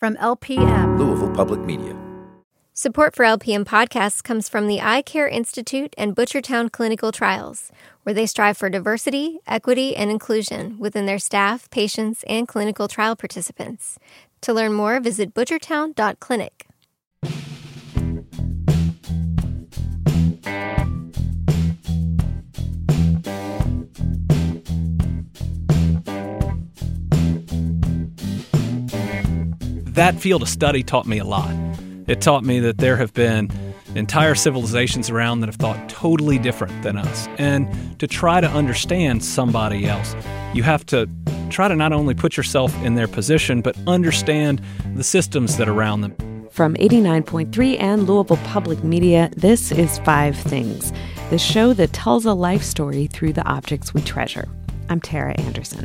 From LPM, Louisville Public Media. Support for LPM podcasts comes from the Eye Care Institute and Butchertown Clinical Trials, where they strive for diversity, equity, and inclusion within their staff, patients, and clinical trial participants. To learn more, visit butchertown.clinic. That field of study taught me a lot. It taught me that there have been entire civilizations around that have thought totally different than us. And to try to understand somebody else, you have to try to not only put yourself in their position, but understand the systems that are around them. From 89.3 and Louisville Public Media, this is Five Things, the show that tells a life story through the objects we treasure. I'm Tara Anderson.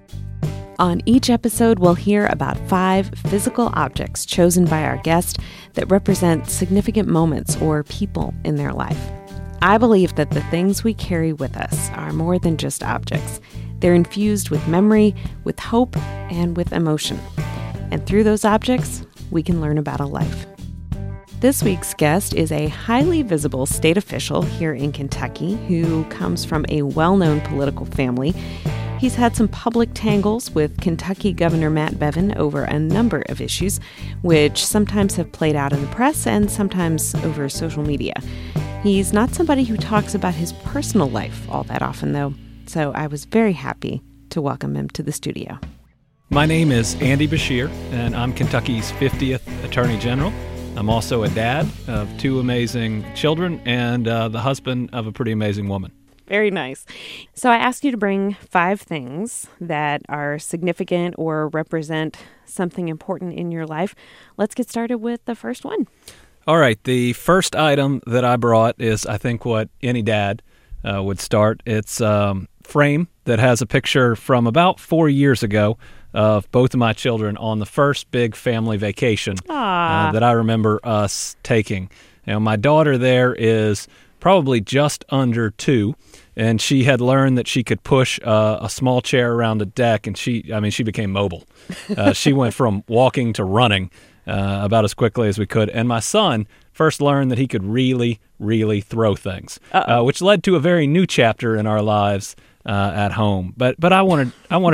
On each episode, we'll hear about 5 physical objects chosen by our guest that represent significant moments or people in their life. I believe that the things we carry with us are more than just objects. They're infused with memory, with hope, and with emotion. And through those objects, we can learn about a life. This week's guest is a highly visible state official here in Kentucky who comes from a well-known political family. He's had some public tangles with Kentucky Governor Matt Bevin over a number of issues, which sometimes have played out in the press and sometimes over social media. He's not somebody who talks about his personal life all that often, though, so I was very happy to welcome him to the studio. My name is Andy Beshear, and I'm Kentucky's 50th Attorney General. I'm also a dad of 2 amazing children and the husband of a pretty amazing woman. Very nice. So I asked you to bring 5 things that are significant or represent something important in your life. Let's get started with the first one. All right. The first item that I brought is, I think, what any dad would start. It's a frame that has a picture from about 4 years ago of both of my children on the first big family vacation that I remember us taking. My daughter there is probably just under 2, and she had learned that she could push a small chair around a deck, and she became mobile. She went from walking to running about as quickly as we could. And my son first learned that he could really, really throw things, which led to a very new chapter in our lives at home. But I wanted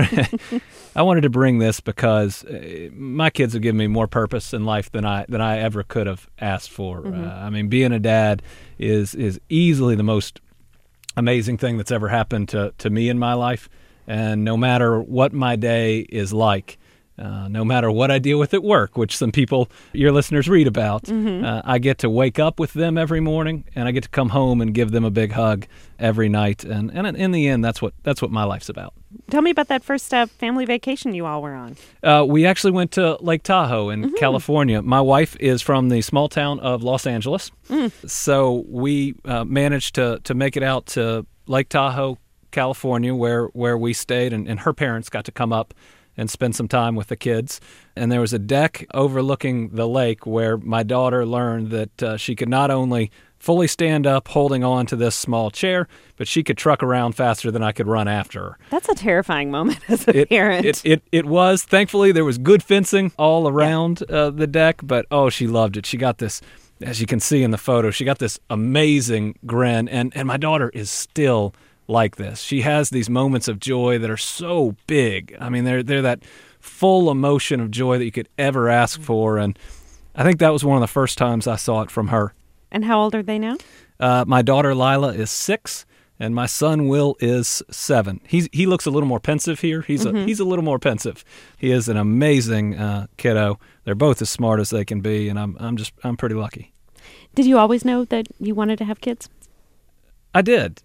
I wanted to bring this because my kids have given me more purpose in life than I ever could have asked for. Mm-hmm. Being a dad is easily the most amazing thing that's ever happened to me in my life. And no matter what my day is like, no matter what I deal with at work, which some people, your listeners, read about, I get to wake up with them every morning, and I get to come home and give them a big hug every night. And in the end, that's what my life's about. Tell me about that first family vacation you all were on. We actually went to Lake Tahoe in California. My wife is from the small town of Los Angeles, so we managed to make it out to Lake Tahoe, California, where we stayed, and her parents got to come up and spend some time with the kids. And there was a deck overlooking the lake where my daughter learned that she could not only fully stand up holding on to this small chair, but she could truck around faster than I could run after her. That's a terrifying moment as a parent. It was. Thankfully, there was good fencing all around the deck, but she loved it. She got this, as you can see in the photo, she got this amazing grin, and my daughter is still like this. She has these moments of joy that are so big. They're that full emotion of joy that you could ever ask for, and I think that was one of the first times I saw it from her. And how old are they now? My daughter Lila is 6, and my son Will is 7. He looks a little more pensive here. He's a little more pensive. He is an amazing kiddo. They're both as smart as they can be, and I'm pretty lucky. Did you always know that you wanted to have kids? I did.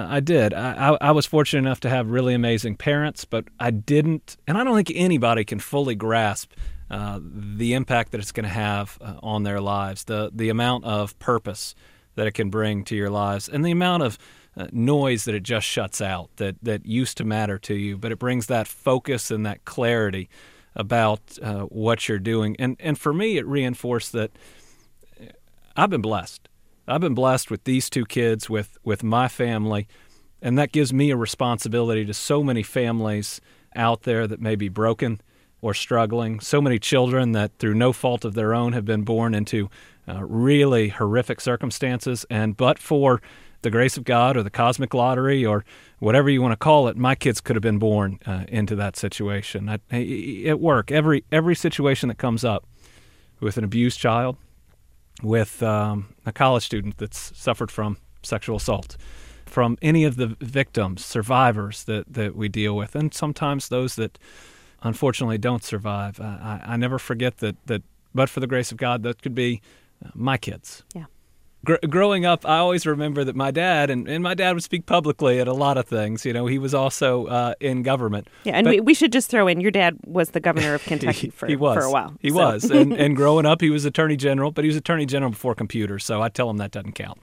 I was fortunate enough to have really amazing parents, but I didn't, and I don't think anybody can fully grasp the impact that it's going to have on their lives, the amount of purpose that it can bring to your lives, and the amount of noise that it just shuts out that used to matter to you, but it brings that focus and that clarity about what you're doing. And for me, it reinforced that I've been blessed. I've been blessed with these 2 kids, with my family, and that gives me a responsibility to so many families out there that may be broken or struggling. So many children that through no fault of their own have been born into really horrific circumstances. And but for the grace of God or the cosmic lottery or whatever you want to call it, my kids could have been born into that situation. At work, every situation that comes up with an abused child, with a college student that's suffered from sexual assault, from any of the victims, survivors that we deal with, and sometimes those that unfortunately don't survive. I never forget that but for the grace of God, that could be my kids. Yeah. Growing up, I always remember that my dad, and my dad would speak publicly at a lot of things. You know, he was also in government. Yeah, and we should just throw in, your dad was the governor of Kentucky for a while. He was. And growing up, he was attorney general, but he was attorney general before computers, so I tell him that doesn't count.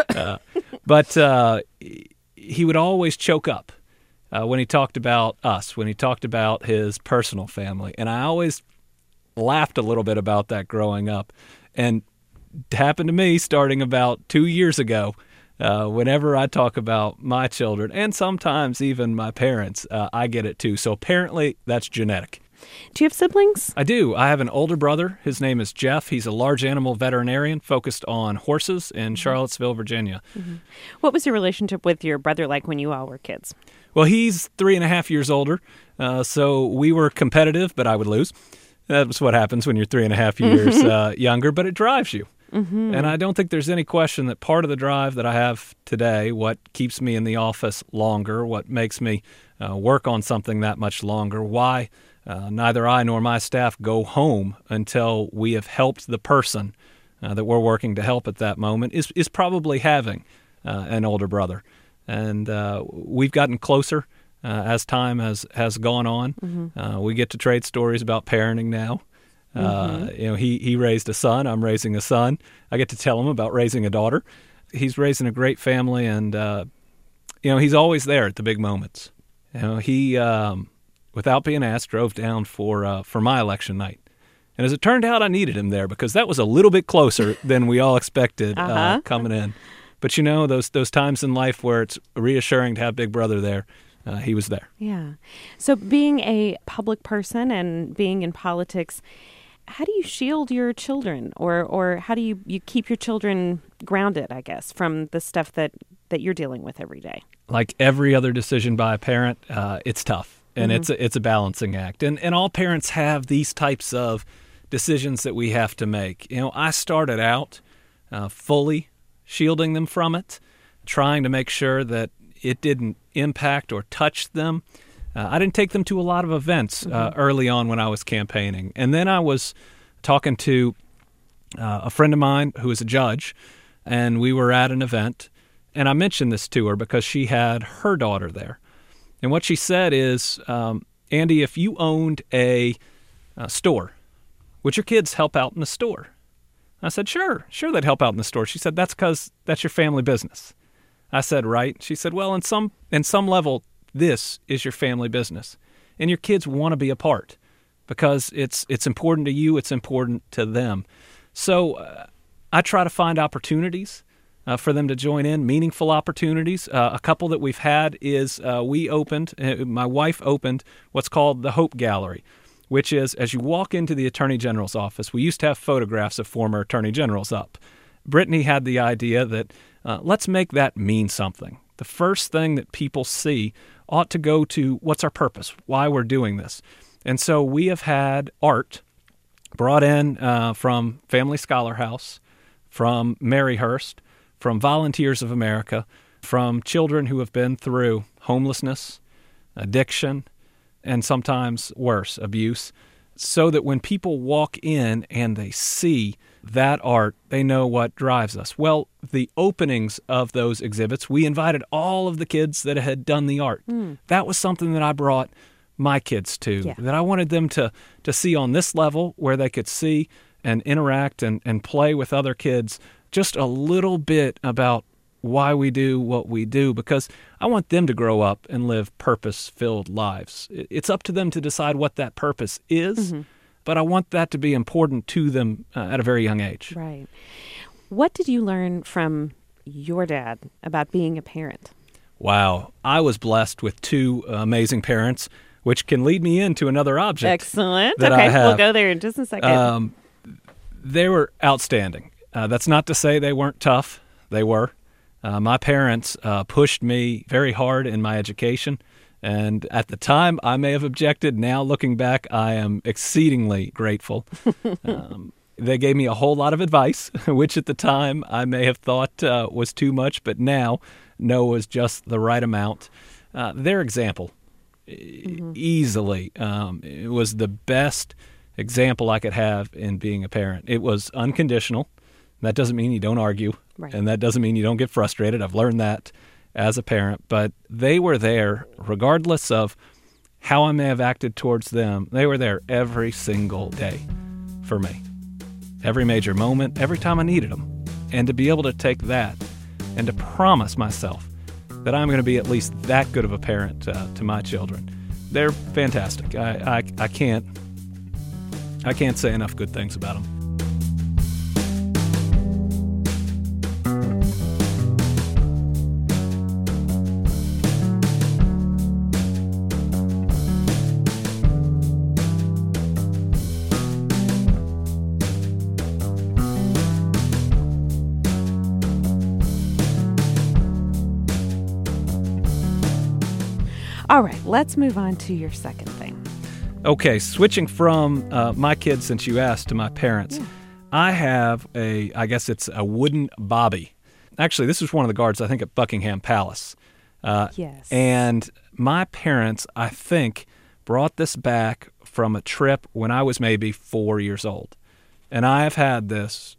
But he would always choke up when he talked about us, when he talked about his personal family. And I always laughed a little bit about that growing up. And it happened to me starting about 2 years ago. Whenever I talk about my children, and sometimes even my parents, I get it too. So apparently that's genetic. Do you have siblings? I do. I have an older brother. His name is Jeff. He's a large animal veterinarian focused on horses in Charlottesville, Virginia. Mm-hmm. What was your relationship with your brother like when you all were kids? Well, he's 3.5 years older, so we were competitive, but I would lose. That's what happens when you're 3.5 years younger, but it drives you. Mm-hmm. And I don't think there's any question that part of the drive that I have today, what keeps me in the office longer, what makes me work on something that much longer, why neither I nor my staff go home until we have helped the person that we're working to help at that moment, is probably having an older brother. And we've gotten closer as time has gone on. Mm-hmm. We get to trade stories about parenting now. Mm-hmm. He raised a son. I'm raising a son. I get to tell him about raising a daughter. He's raising a great family, and he's always there at the big moments. He, without being asked, drove down for my election night. And as it turned out, I needed him there because that was a little bit closer than we all expected coming in. But those times in life where it's reassuring to have Big Brother there. He was there. Yeah. So being a public person and being in politics, how do you shield your children or how do you keep your children grounded, I guess, from the stuff that you're dealing with every day? Like every other decision by a parent, it's tough and it's a balancing act. And all parents have these types of decisions that we have to make. I started out fully shielding them from it, trying to make sure that it didn't impact or touch them. I didn't take them to a lot of events early on when I was campaigning. And then I was talking to a friend of mine who is a judge, and we were at an event. And I mentioned this to her because she had her daughter there. And what she said is, Andy, if you owned a store, would your kids help out in the store? I said, sure they'd help out in the store. She said, that's because that's your family business. I said, right. She said, well, in some level, this is your family business. And your kids want to be a part because it's important to you, it's important to them. So I try to find opportunities for them to join in, meaningful opportunities. A couple that we've had is my wife opened what's called the Hope Gallery, which is as you walk into the Attorney General's office, we used to have photographs of former Attorney Generals up. Brittany had the idea that let's make that mean something. The first thing that people see ought to go to what's our purpose, why we're doing this. And so we have had art brought in from Family Scholar House, from Maryhurst, from Volunteers of America, from children who have been through homelessness, addiction, and sometimes worse, abuse, so that when people walk in and they see that art, they know what drives us. Well, the openings of those exhibits, we invited all of the kids that had done the art. That was something that I brought my kids to, that I wanted them to see on this level where they could see and interact and play with other kids just a little bit about why we do what we do, because I want them to grow up and live purpose-filled lives. It's up to them to decide what that purpose is, but I want that to be important to them at a very young age. Right. What did you learn from your dad about being a parent? Wow. I was blessed with two amazing parents. which can lead me into another object. Excellent. That Okay, I have. we'll go there in just a second. They were outstanding. That's not to say they weren't tough. They were. My parents pushed me very hard in my education, and at the time I may have objected. Now looking back, I am exceedingly grateful. They gave me a whole lot of advice, which at the time I may have thought was too much, but now know was just the right amount. Their example, easily, it was the best example I could have in being a parent. It was unconditional. That doesn't mean you don't argue, Right. and that doesn't mean you don't get frustrated. I've learned that as a parent, but they were there regardless of how I may have acted towards them. They were there every single day for me, every major moment, every time I needed them. And to be able to take that and to promise myself that I'm going to be at least that good of a parent to my children, they're fantastic. I can't say enough good things about them. All right, let's move on to your second thing. Okay, switching from my kids, since you asked, to my parents, I have I guess it's a wooden bobby. Actually, this was one of the guards, I think, at Buckingham Palace. Yes. And my parents, I think, brought this back from a trip when I was maybe 4 years old. And I have had this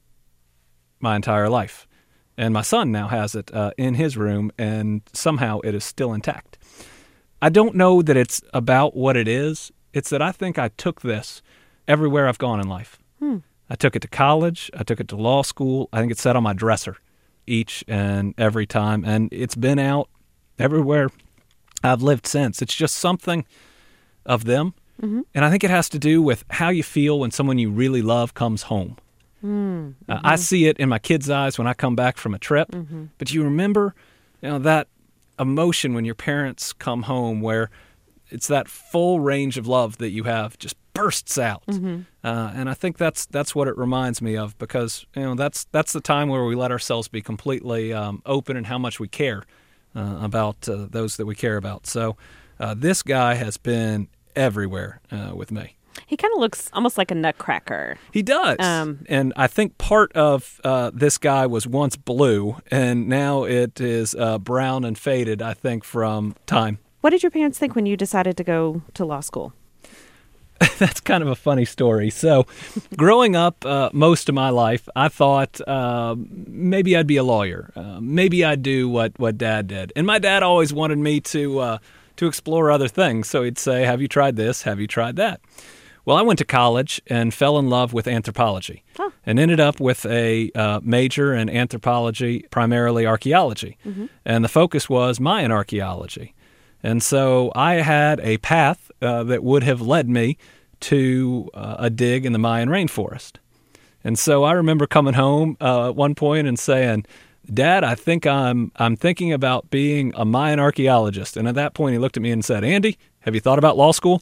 my entire life. And my son now has it in his room, and somehow it is still intact. I don't know that it's about what it is. It's that I think I took this everywhere I've gone in life. I took it to college. I took it to law school. I think it's sat on my dresser each and every time. And it's been out everywhere I've lived since. It's just something of them. Mm-hmm. And I think it has to do with how you feel when someone you really love comes home. Mm-hmm. I see it in my kids' eyes when I come back from a trip. Mm-hmm. But you remember, that emotion when your parents come home, where it's that full range of love that you have just bursts out. Mm-hmm. And I think that's what it reminds me of, because that's the time where we let ourselves be completely open in how much we care about those that we care about. So this guy has been everywhere with me. He kind of looks almost like a nutcracker. He does. And I think part of this guy was once blue, and now it is brown and faded, I think, from time. What did your parents think when you decided to go to law school? That's kind of a funny story. So growing up most of my life, I thought maybe I'd be a lawyer. Maybe I'd do what Dad did. And my dad always wanted me to explore other things. So he'd say, have you tried this? Have you tried that? Well, I went to college and fell in love with anthropology and ended up with a major in anthropology, primarily archaeology. Mm-hmm. And the focus was Mayan archaeology. And so I had a path that would have led me to a dig in the Mayan rainforest. And so I remember coming home at one point and saying, Dad, I think I'm thinking about being a Mayan archaeologist. And at that point, he looked at me and said, Andy, have you thought about law school?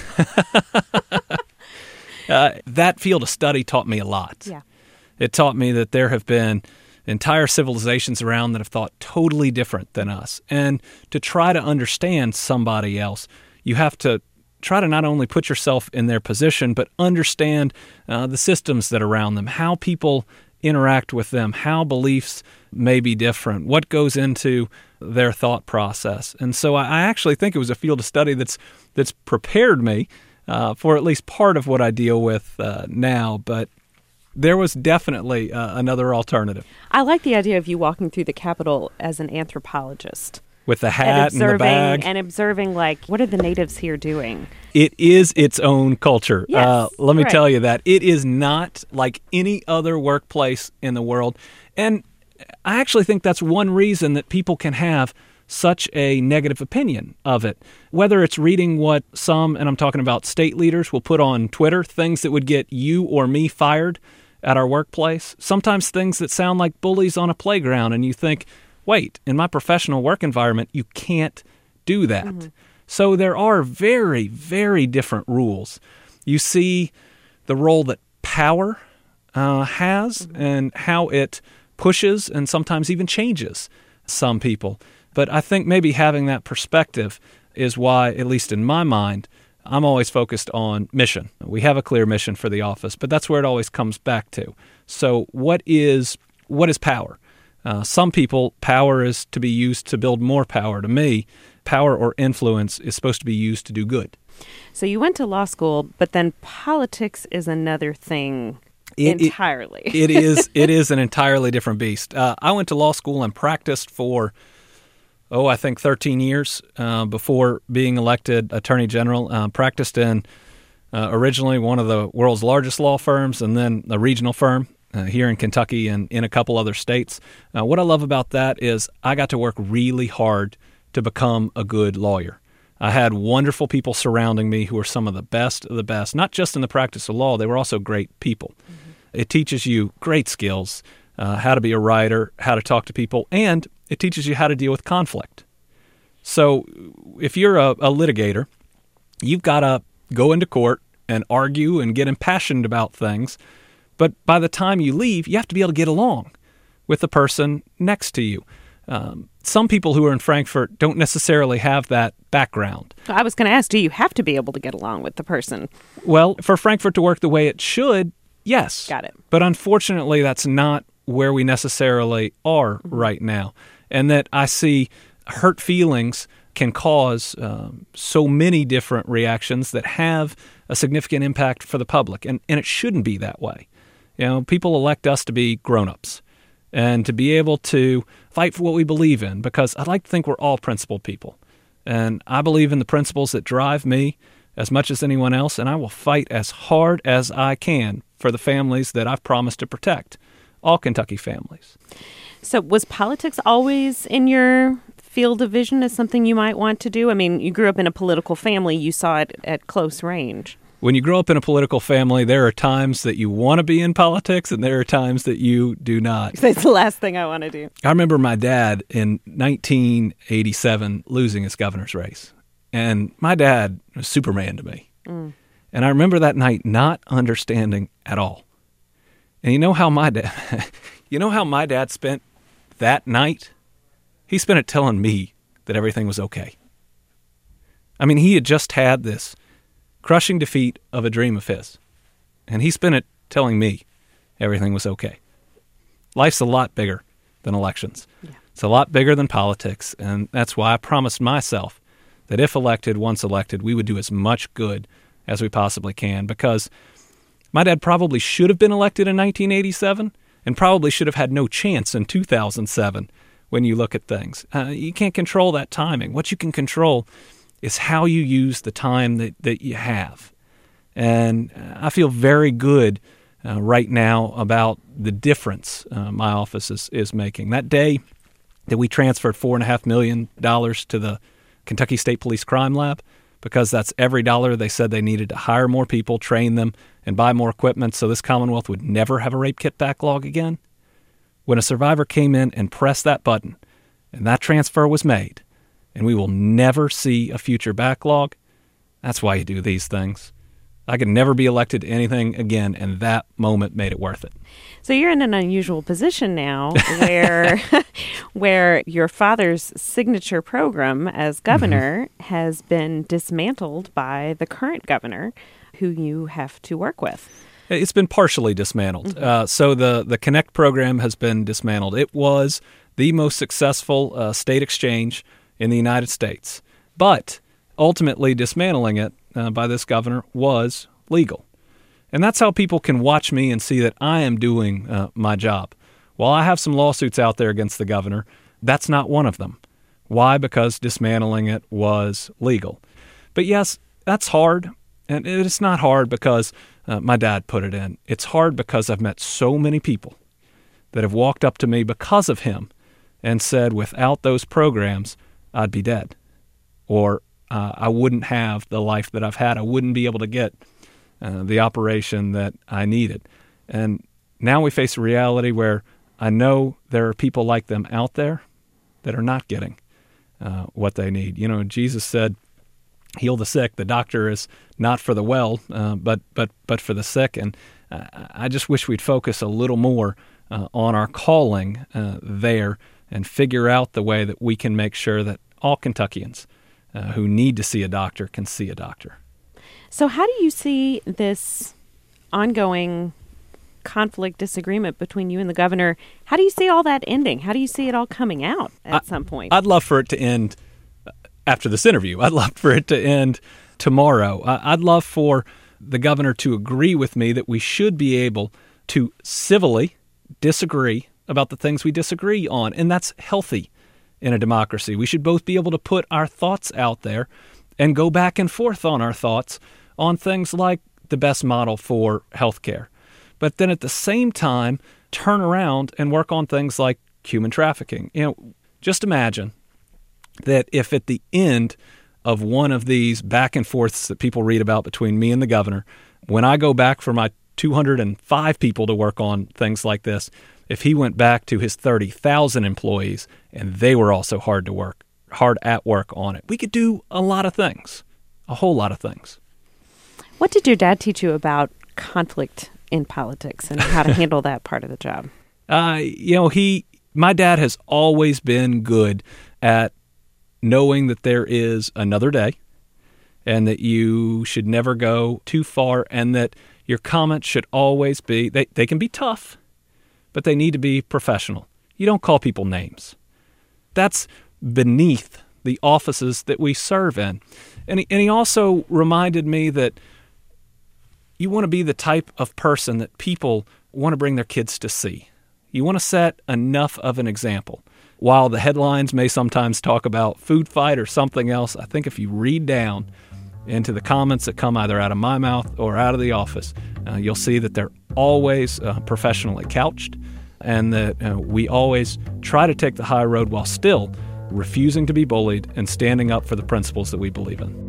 That field of study taught me a lot. Yeah. It taught me that there have been entire civilizations around that have thought totally different than us. And to try to understand somebody else, you have to try to not only put yourself in their position, but understand the systems that are around them, how people interact with them, how beliefs may be different, what goes into their thought process. And so I actually think it was a field of study that's prepared me for at least part of what I deal with now. But there was definitely another alternative. I like the idea of you walking through the Capitol as an anthropologist. With the hat and the bag. And observing, what are the natives here doing? It is its own culture. Yes, let me right. tell you that. It is not like any other workplace in the world. And I actually think that's one reason that people can have such a negative opinion of it. Whether it's reading what some, and I'm talking about state leaders, will put on Twitter, things that would get you or me fired at our workplace. Sometimes things that sound like bullies on a playground, and you think, wait, in my professional work environment, you can't do that. Mm-hmm. So there are very, very different rules. You see the role that power has and how it pushes and sometimes even changes some people. But I think maybe having that perspective is why, at least in my mind, I'm always focused on mission. We have a clear mission for the office, but that's where it always comes back to. So what is power? Some people, power is to be used to build more power. To me, power or influence is supposed to be used to do good. So you went to law school, but then politics is another thing entirely. It is an entirely different beast. I went to law school and practiced for, I think 13 years before being elected Attorney General. Practiced in originally one of the world's largest law firms and then a regional firm here in Kentucky and in a couple other states. What I love about that is I got to work really hard to become a good lawyer. I had wonderful people surrounding me who were some of the best, not just in the practice of law, they were also great people. Mm-hmm. It teaches you great skills, how to be a writer, how to talk to people, and it teaches you how to deal with conflict. So if you're a litigator, you've got to go into court and argue and get impassioned about things, but by the time you leave, you have to be able to get along with the person next to you. Some people who are in Frankfort don't necessarily have that background. I was going to ask, do you have to be able to get along with the person? Well, for Frankfort to work the way it should, yes. Got it. But unfortunately, that's not where we necessarily are right now. And that I see hurt feelings can cause so many different reactions that have a significant impact for the public. And it shouldn't be that way. You know, people elect us to be grown-ups and to be able to fight for what we believe in, because I like to think we're all principled people. And I believe in the principles that drive me as much as anyone else, and I will fight as hard as I can for the families that I've promised to protect, all Kentucky families. So was politics always in your field of vision as something you might want to do? I mean, you grew up in a political family. You saw it at close range. When you grow up in a political family, there are times that you want to be in politics and there are times that you do not. That's the last thing I want to do. I remember my dad in 1987 losing his governor's race. And my dad was Superman to me. Mm. And I remember that night not understanding at all. And you know how my dad spent that night? He spent it telling me that everything was okay. I mean, he had just had this crushing defeat of a dream of his. And he spent it telling me everything was okay. Life's a lot bigger than elections. Yeah. It's a lot bigger than politics. And that's why I promised myself that if elected, once elected, we would do as much good as we possibly can. Because my dad probably should have been elected in 1987 and probably should have had no chance in 2007 when you look at things. You can't control that timing. What you can control is how you use the time that you have. And I feel very good right now about the difference my office is making. That day that we transferred $4.5 million to the Kentucky State Police Crime Lab, because that's every dollar they said they needed to hire more people, train them, and buy more equipment so this Commonwealth would never have a rape kit backlog again. When a survivor came in and pressed that button, and that transfer was made, and we will never see a future backlog, that's why you do these things. I could never be elected to anything again, and that moment made it worth it. So you're in an unusual position now where your father's signature program as governor has been dismantled by the current governor, who you have to work with. It's been partially dismantled. So the Connect program has been dismantled. It was the most successful state exchange in the United States. But ultimately dismantling it by this governor was legal. And that's how people can watch me and see that I am doing my job. While I have some lawsuits out there against the governor, that's not one of them. Why? Because dismantling it was legal. But yes, that's hard. And it's not hard because my dad put it in. It's hard because I've met so many people that have walked up to me because of him and said, without those programs, I'd be dead. Or I wouldn't have the life that I've had. I wouldn't be able to get the operation that I needed. And now we face a reality where I know there are people like them out there that are not getting what they need. You know, Jesus said heal the sick. The doctor is not for the well, but for the sick. And I just wish we'd focus a little more on our calling there and figure out the way that we can make sure that all Kentuckians who need to see a doctor can see a doctor. So how do you see this ongoing conflict, disagreement between you and the governor? How do you see all that ending? How do you see it all coming out at some point? I'd love for it to end after this interview. I'd love for it to end tomorrow. I'd love for the governor to agree with me that we should be able to civilly disagree about the things we disagree on, and that's healthy in a democracy. We should both be able to put our thoughts out there and go back and forth on our thoughts on things like the best model for healthcare. But then at the same time, turn around and work on things like human trafficking. Just imagine that if at the end of one of these back and forths that people read about between me and the governor, when I go back for my 205 people to work on things like this, if he went back to his 30,000 employees and they were also hard at work on it, we could do a lot of things, a whole lot of things. What did your dad teach you about conflict in politics and how to handle that part of the job? My dad has always been good at knowing that there is another day and that you should never go too far and that your comments should always be, they can be tough, but they need to be professional. You don't call people names. That's beneath the offices that we serve in. And he also reminded me that you want to be the type of person that people want to bring their kids to see. You want to set enough of an example. While the headlines may sometimes talk about food fight or something else, I think if you read down into the comments that come either out of my mouth or out of the office, you'll see that they're always professionally couched and that we always try to take the high road while still refusing to be bullied and standing up for the principles that we believe in.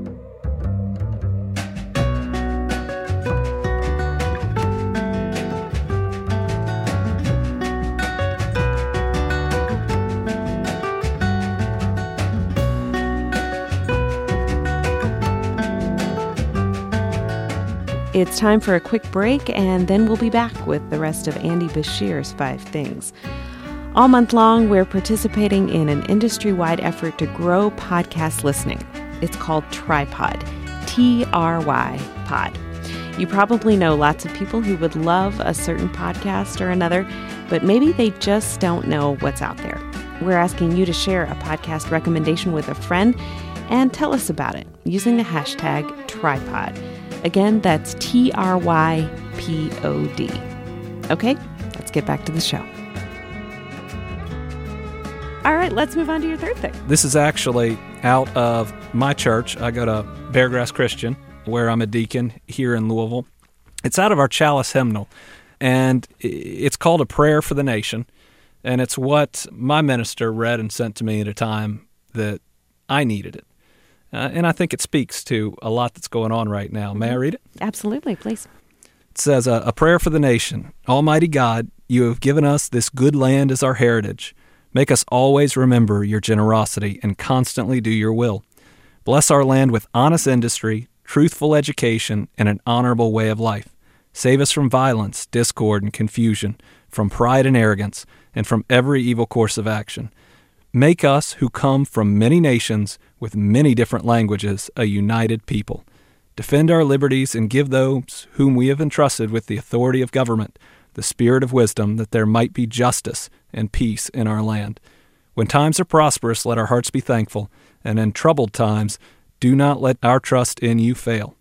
It's time for a quick break, and then we'll be back with the rest of Andy Bashir's 5 Things. All month long, we're participating in an industry-wide effort to grow podcast listening. It's called Trypod, T-R-Y pod. You probably know lots of people who would love a certain podcast or another, but maybe they just don't know what's out there. We're asking you to share a podcast recommendation with a friend and tell us about it using the hashtag Trypod. Again, that's Trypod. Okay, let's get back to the show. All right, let's move on to your third thing. This is actually out of my church. I go to Beargrass Christian, where I'm a deacon here in Louisville. It's out of our Chalice hymnal, and it's called A Prayer for the Nation, and it's what my minister read and sent to me at a time that I needed it. And I think it speaks to a lot that's going on right now. May I read it? Absolutely, please. It says, A prayer for the nation. Almighty God, you have given us this good land as our heritage. Make us always remember your generosity and constantly do your will. Bless our land with honest industry, truthful education, and an honorable way of life. Save us from violence, discord, and confusion, from pride and arrogance, and from every evil course of action. Make us, who come from many nations with many different languages, a united people. Defend our liberties and give those whom we have entrusted with the authority of government the spirit of wisdom, that there might be justice and peace in our land. When times are prosperous, let our hearts be thankful, and in troubled times, do not let our trust in you fail.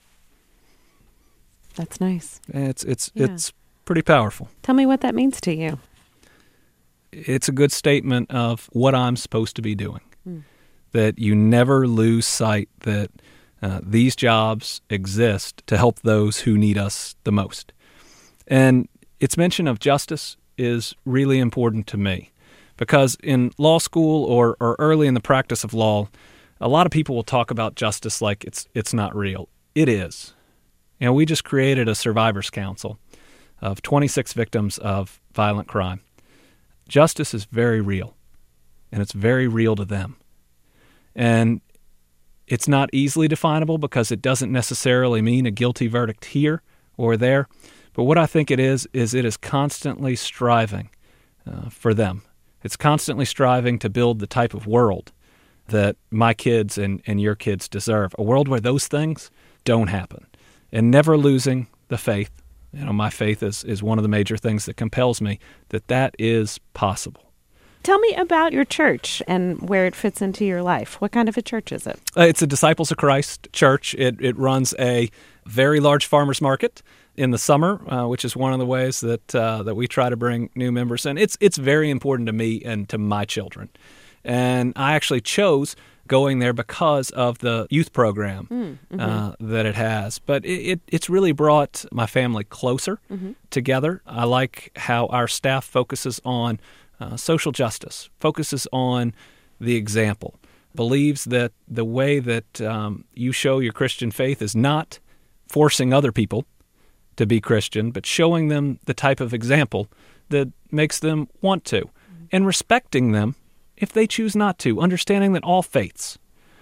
That's nice. It's pretty powerful. Tell me what that means to you. It's a good statement of what I'm supposed to be doing. That you never lose sight that these jobs exist to help those who need us the most. And its mention of justice is really important to me because in law school or early in the practice of law, a lot of people will talk about justice like it's not real. It is. We just created a survivors council of 26 victims of violent crime. Justice is very real, and it's very real to them. And It's not easily definable because it doesn't necessarily mean a guilty verdict here or there. But what I think it is it is constantly striving for them. It's constantly striving to build the type of world that my kids and your kids deserve, a world where those things don't happen. And never losing the faith. My faith is one of the major things that compels me that is possible. Tell me about your church and where it fits into your life. What kind of a church is it? It's a Disciples of Christ church. It runs a very large farmers market in the summer, which is one of the ways that we try to bring new members in. It's very important to me and to my children. And I actually chose going there because of the youth program that it has. But it's really brought my family closer together. I like how our staff focuses on social justice, focuses on the example, believes that the way that you show your Christian faith is not forcing other people to be Christian, but showing them the type of example that makes them want to, and respecting them if they choose not to, understanding that all faiths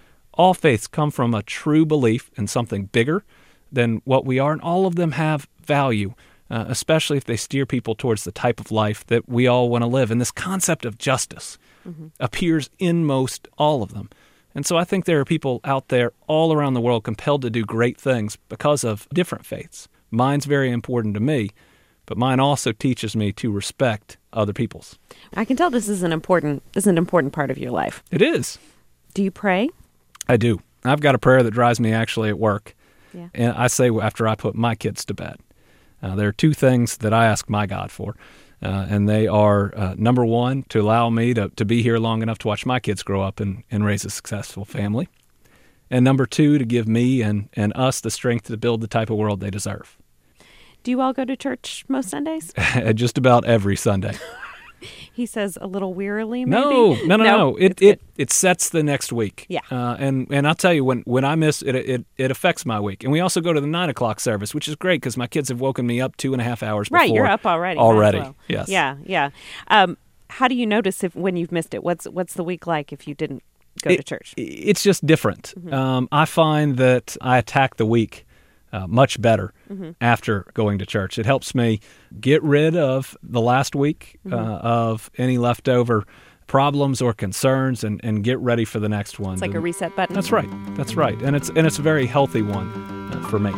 come from a true belief in something bigger than what we are, and all of them have value, especially if they steer people towards the type of life that we all want to live. And this concept of justice appears in most all of them. And so I think there are people out there all around the world compelled to do great things because of different faiths. Mine's very important to me, but mine also teaches me to respect other people's. I can tell this is an important part of your life. It is. Do you pray? I do. I've got a prayer that drives me actually at work. Yeah. And I say after I put my kids to bed. There are two things that I ask my God for, and they are, number one, to allow me to be here long enough to watch my kids grow up and raise a successful family, and number two, to give me and us the strength to build the type of world they deserve. Do you all go to church most Sundays? Just about every Sunday. He says a little wearily, maybe? No. It sets the next week. Yeah. And I'll tell you, when I miss it, it affects my week. And we also go to the 9 o'clock service, which is great because my kids have woken me up 2.5 hours before. Right, you're up already. Well. Yes. Yeah. How do you notice when you've missed it? What's the week like if you didn't go to church? It's just different. I find that I attack the week much better after going to church. It helps me get rid of the last week of any leftover problems or concerns and get ready for the next one. It's like a reset button. That's right. And it's a very healthy one for me.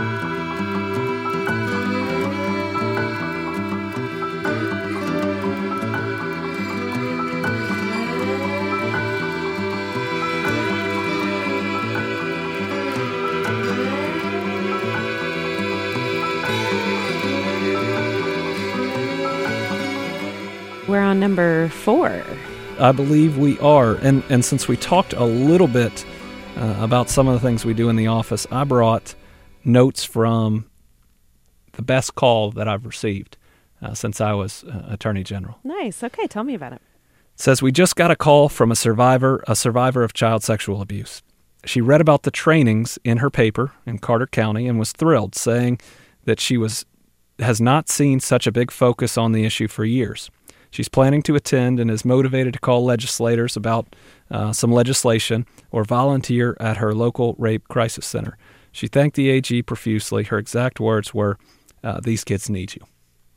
We're on number 4. I believe we are. And since we talked a little bit about some of the things we do in the office, I brought notes from the best call that I've received since I was Attorney General. Nice. Okay, tell me about it. It says, we just got a call from a survivor of child sexual abuse. She read about the trainings in her paper in Carter County and was thrilled, saying that she has not seen such a big focus on the issue for years. She's planning to attend and is motivated to call legislators about some legislation or volunteer at her local rape crisis center. She thanked the AG profusely. Her exact words were, these kids need you.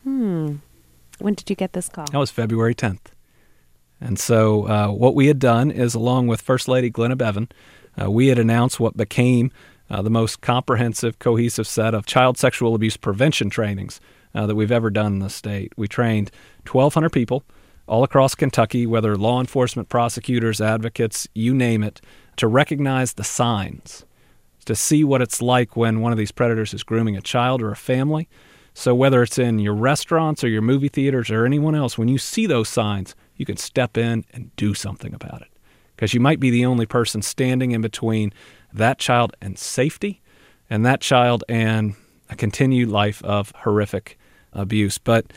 When did you get this call? That was February 10th. And so what we had done is, along with First Lady Glenna Bevan, we had announced what became the most comprehensive, cohesive set of child sexual abuse prevention trainings that we've ever done in the state. We trained 1,200 people all across Kentucky, whether law enforcement, prosecutors, advocates, you name it, to recognize the signs, to see what it's like when one of these predators is grooming a child or a family. So whether it's in your restaurants or your movie theaters or anyone else, when you see those signs, you can step in and do something about it. Because you might be the only person standing in between that child and safety and that child and a continued life of horrific abuse. But,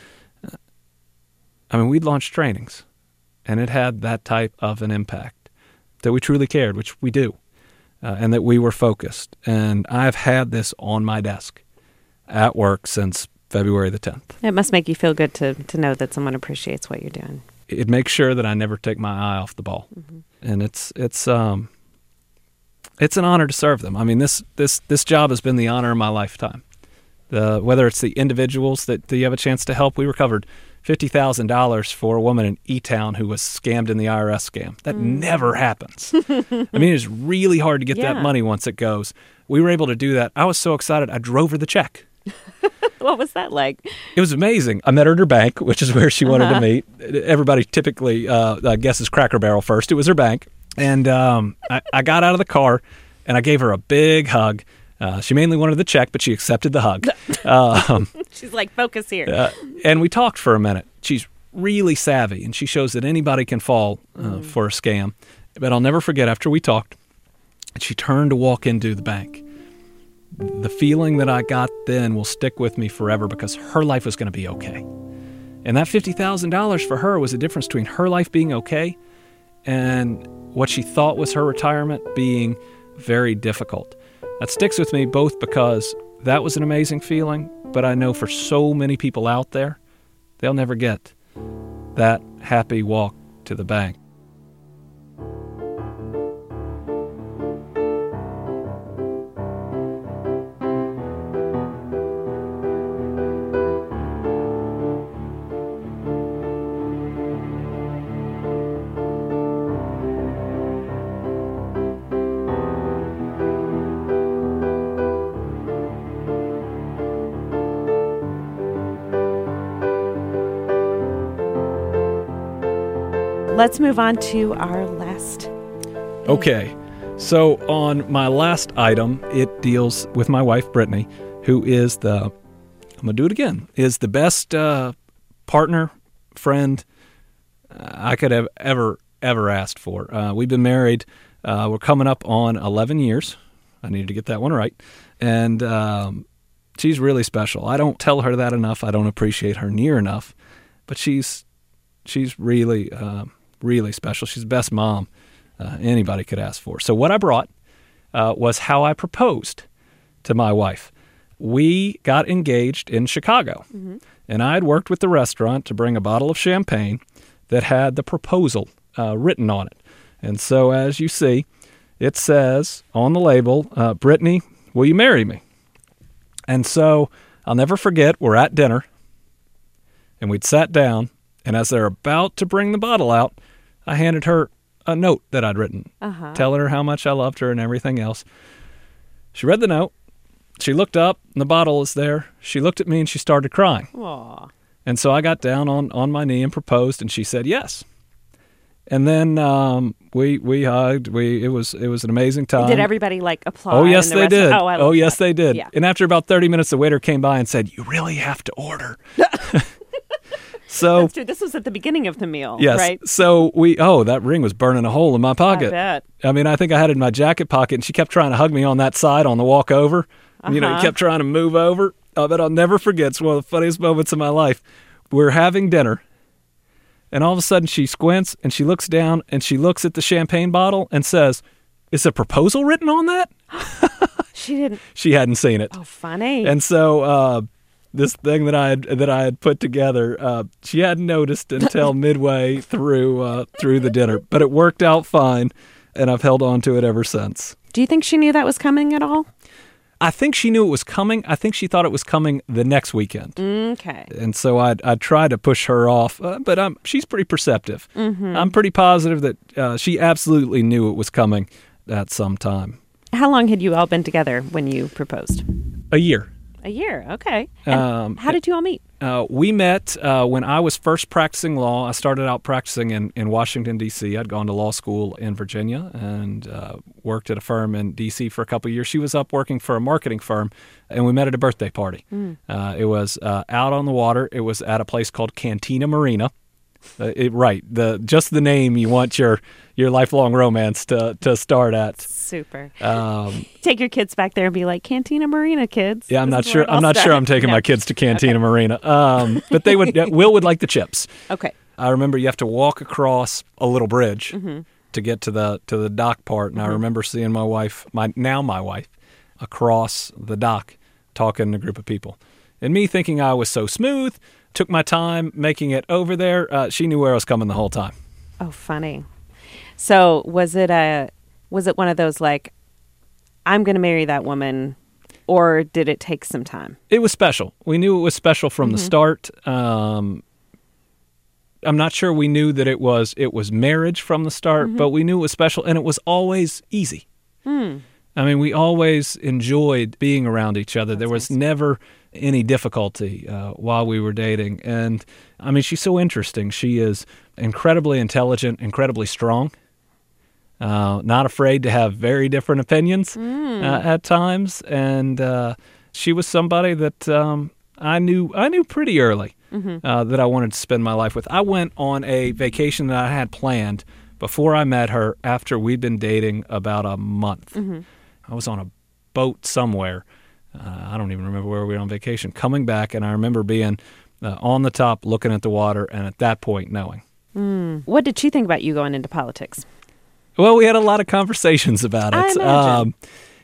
we'd launched trainings, and it had that type of an impact, that we truly cared, which we do, and that we were focused. And I've had this on my desk at work since February the 10th. It must make you feel good to know that someone appreciates what you're doing. It makes sure that I never take my eye off the ball. And it's It's an honor to serve them. I mean, this job has been the honor of my lifetime. Whether it's the individuals that you have a chance to help. We recovered $50,000 for a woman in E-Town who was scammed in the IRS scam. That never happens. I mean, it's really hard to get that money once it goes. We were able to do that. I was so excited, I drove her the check. What was that like? It was amazing. I met her at her bank, which is where she wanted to meet. Everybody typically guesses Cracker Barrel first. It was her bank. And I got out of the car, and I gave her a big hug. She mainly wanted the check, but she accepted the hug. She's like, focus here. And we talked for a minute. She's really savvy, and she shows that anybody can fall for a scam. But I'll never forget, after we talked, she turned to walk into the bank. The feeling that I got then will stick with me forever because her life was going to be okay. And that $50,000 for her was the difference between her life being okay and what she thought was her retirement being very difficult. That sticks with me both because that was an amazing feeling, but I know for so many people out there, they'll never get that happy walk to the bank. Let's move on to our last. Okay, so on my last item, it deals with my wife, Brittany, who is I'm going to do it again, is the best partner, friend I could have ever asked for. We've been married. We're coming up on 11 years. I needed to get that one right. And she's really special. I don't tell her that enough. I don't appreciate her near enough. But she's really really special. She's the best mom anybody could ask for. So what I brought was how I proposed to my wife. We got engaged in Chicago, and I had worked with the restaurant to bring a bottle of champagne that had the proposal written on it. And so as you see, it says on the label, Brittany, will you marry me? And so I'll never forget, we're at dinner, and we'd sat down, and as they're about to bring the bottle out, I handed her a note that I'd written, telling her how much I loved her and everything else. She read the note. She looked up, and the bottle is there. She looked at me, and she started crying. Aww. And so I got down on my knee and proposed, and she said yes. And then we hugged. It was an amazing time. Did everybody applaud? Oh yes, they did. Oh, yes, they did. Yeah. And after about 30 minutes, the waiter came by and said, "You really have to order." So that's true. This was at the beginning of the meal, yes, right? So that ring was burning a hole in my pocket. I bet. I mean, I think I had it in my jacket pocket, and she kept trying to hug me on that side on the walk over. You know, he kept trying to move over. But I'll never forget. It's one of the funniest moments of my life. We're having dinner, and all of a sudden she squints, and she looks down, and she looks at the champagne bottle and says, "Is a proposal written on that?" She didn't. She hadn't seen it. Oh, funny. And so this thing that I had put together, she hadn't noticed until midway through the dinner, but it worked out fine, and I've held on to it ever since. Do you think she knew that was coming at all? I think she knew it was coming. I think she thought it was coming the next weekend. Okay. And so I tried to push her off, but she's pretty perceptive. Mm-hmm. I'm pretty positive that she absolutely knew it was coming at some time. How long had you all been together when you proposed? A year. A year, okay. And how did you all meet? We met when I was first practicing law. I started out practicing in Washington, D.C. I'd gone to law school in Virginia and worked at a firm in D.C. for a couple of years. She was up working for a marketing firm, and we met at a birthday party. It was out on the water. It was at a place called Cantina Marina. Just the name you want your lifelong romance to start at. Super. Take your kids back there and be like, Cantina Marina, kids. Yeah, I'm not sure I'm taking my kids to Cantina Marina. But they would. Will would like the chips. Okay. I remember you have to walk across a little bridge to get to the dock part, and I remember seeing my wife, my wife, across the dock talking to a group of people, and me thinking I was so smooth. Took my time making it over there. She knew where I was coming the whole time. Oh, funny. So was it one of those I'm going to marry that woman, or did it take some time? It was special. We knew it was special from the start. I'm not sure we knew that it was marriage from the start, but we knew it was special, and it was always easy. I mean, we always enjoyed being around each other. There was never any difficulty while we were dating. And, I mean, she's so interesting. She is incredibly intelligent, incredibly strong, not afraid to have very different opinions at times. And she was somebody that I knew pretty early that I wanted to spend my life with. I went on a vacation that I had planned before I met her after we'd been dating about a month. I was on a boat somewhere. I don't even remember where we were on vacation. Coming back, and I remember being on the top looking at the water, and at that point knowing. What did she think about you going into politics? Well, we had a lot of conversations about it. I imagine.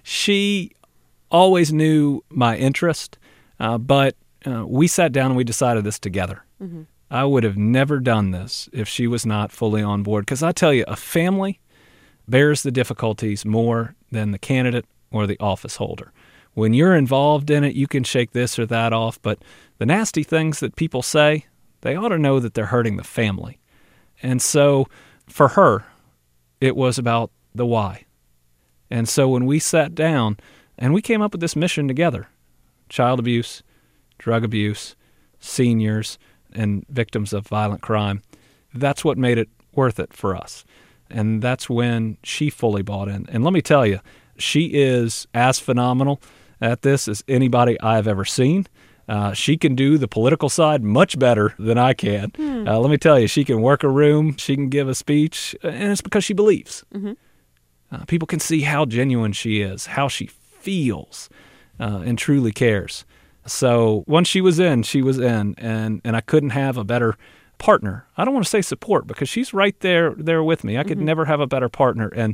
She always knew my interest, but we sat down and we decided this together. I would have never done this if she was not fully on board. Because I tell you, a family bears the difficulties more than the candidate or the office holder. When you're involved in it, you can shake this or that off, but the nasty things that people say, they ought to know that they're hurting the family. And so for her, it was about the why. And so when we sat down and we came up with this mission together, child abuse, drug abuse, seniors, and victims of violent crime, that's what made it worth it for us. And that's when she fully bought in. And let me tell you, she is as phenomenal at this as anybody I've ever seen. She can do the political side much better than I can. Let me tell you, she can work a room, she can give a speech, and it's because she believes. People can see how genuine she is, how she feels, and truly cares. So once she was in, and I couldn't have a better partner. I don't want to say support because she's right there with me. I could never have a better partner. And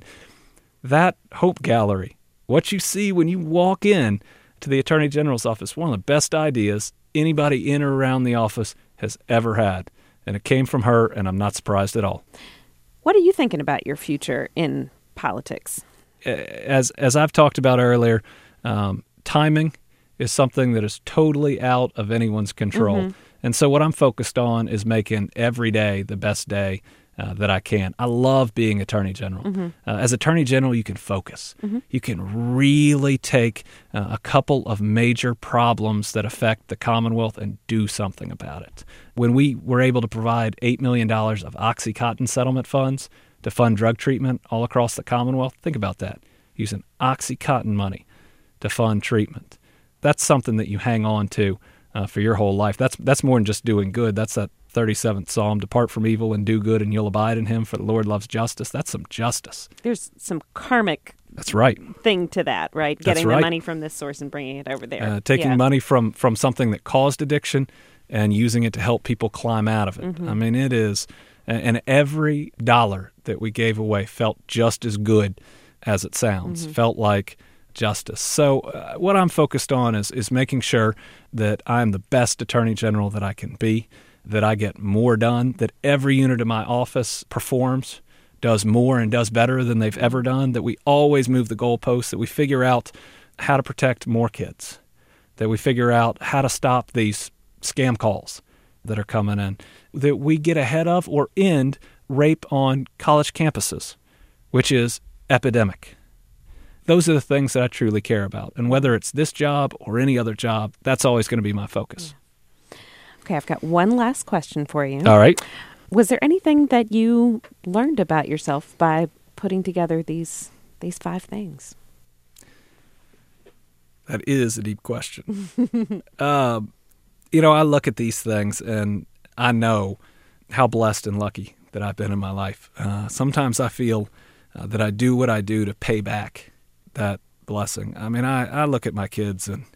that Hope Gallery, what you see when you walk in to the Attorney General's office, one of the best ideas anybody in or around the office has ever had. And it came from her, and I'm not surprised at all. What are you thinking about your future in politics? As I've talked about earlier, timing is something that is totally out of anyone's control. And so what I'm focused on is making every day the best day that I can. I love being Attorney General. As Attorney General, you can focus. You can really take a couple of major problems that affect the Commonwealth and do something about it. When we were able to provide $8 million of OxyContin settlement funds to fund drug treatment all across the Commonwealth, think about that, using OxyContin money to fund treatment. That's something that you hang on to for your whole life. That's more than just doing good. That's that 37th Psalm, depart from evil and do good and you'll abide in him, for the Lord loves justice. That's some justice. There's some karmic That's right. thing to that, right? That's Getting right. the money from this source and bringing it over there. Taking money from something that caused addiction and using it to help people climb out of it. I mean, it is, and every dollar that we gave away felt just as good as it sounds, felt like justice. So what I'm focused on is making sure that I'm the best Attorney General that I can be, that I get more done, that every unit of my office performs, does more and does better than they've ever done, that we always move the goalposts, that we figure out how to protect more kids, that we figure out how to stop these scam calls that are coming in, that we get ahead of or end rape on college campuses, which is epidemic. Those are the things that I truly care about. And whether it's this job or any other job, that's always going to be my focus. Okay, I've got one last question for you. All right. Was there anything that you learned about yourself by putting together these 5 things? That is a deep question. I look at these things and I know how blessed and lucky that I've been in my life. Sometimes I feel that I do what I do to pay back that blessing. I mean, I look at my kids and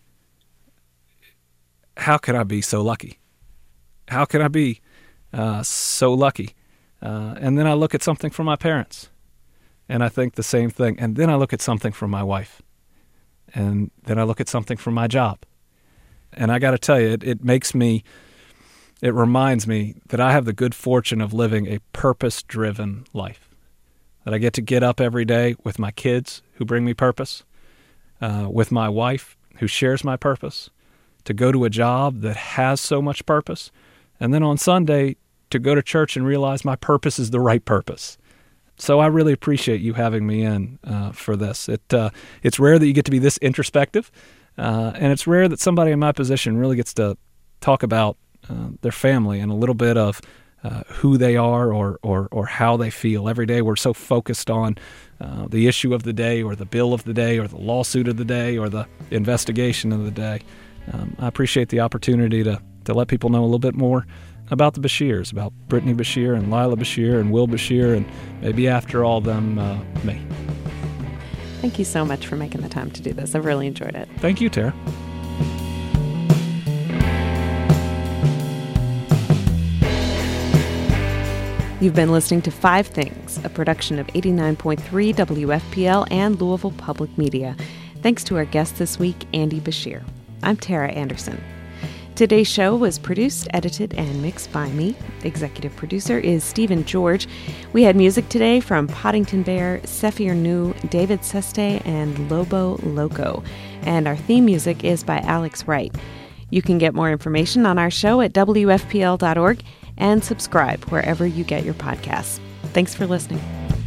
how can I be so lucky? How can I be so lucky? And then I look at something from my parents and I think the same thing. And then I look at something from my wife. And then I look at something from my job. And I got to tell you, it reminds me that I have the good fortune of living a purpose-driven life. that I get up every day with my kids who bring me purpose, with my wife who shares my purpose, to go to a job that has so much purpose, and then on Sunday to go to church and realize my purpose is the right purpose. So I really appreciate you having me in for this. It's rare that you get to be this introspective, and it's rare that somebody in my position really gets to talk about their family and a little bit of who they are or how they feel. Every day we're so focused on the issue of the day or the bill of the day or the lawsuit of the day or the investigation of the day. I appreciate the opportunity to let people know a little bit more about the Bashirs, about Brittany Bashir and Lila Bashir and Will Bashir, and maybe after all them, me. Thank you so much for making the time to do this. I've really enjoyed it. Thank you, Tara. You've been listening to Five Things, a production of 89.3 WFPL and Louisville Public Media. Thanks to our guest this week, Andy Bashir. I'm Tara Anderson. Today's show was produced, edited, and mixed by me. Executive producer is Stephen George. We had music today from Poddington Bear, Sephir Nu, David Seste, and Lobo Loco. And our theme music is by Alex Wright. You can get more information on our show at WFPL.org and subscribe wherever you get your podcasts. Thanks for listening.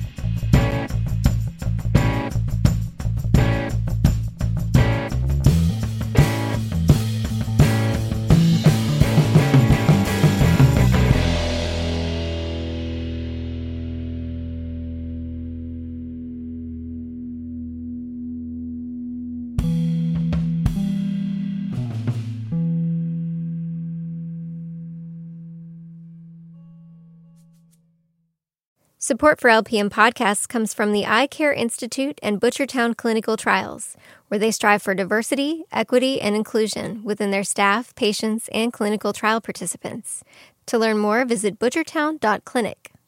Support for LPM Podcasts comes from the Eye Care Institute and Butchertown Clinical Trials, where they strive for diversity, equity, and inclusion within their staff, patients, and clinical trial participants. To learn more, visit butchertown.clinic.